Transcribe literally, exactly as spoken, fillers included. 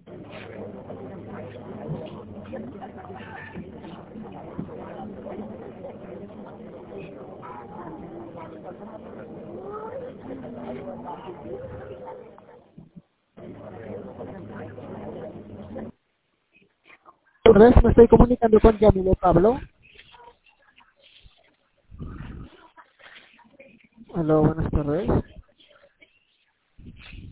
Buenas tardes, me estoy comunicando con Yamile Pablo. Aló, buenas tardes.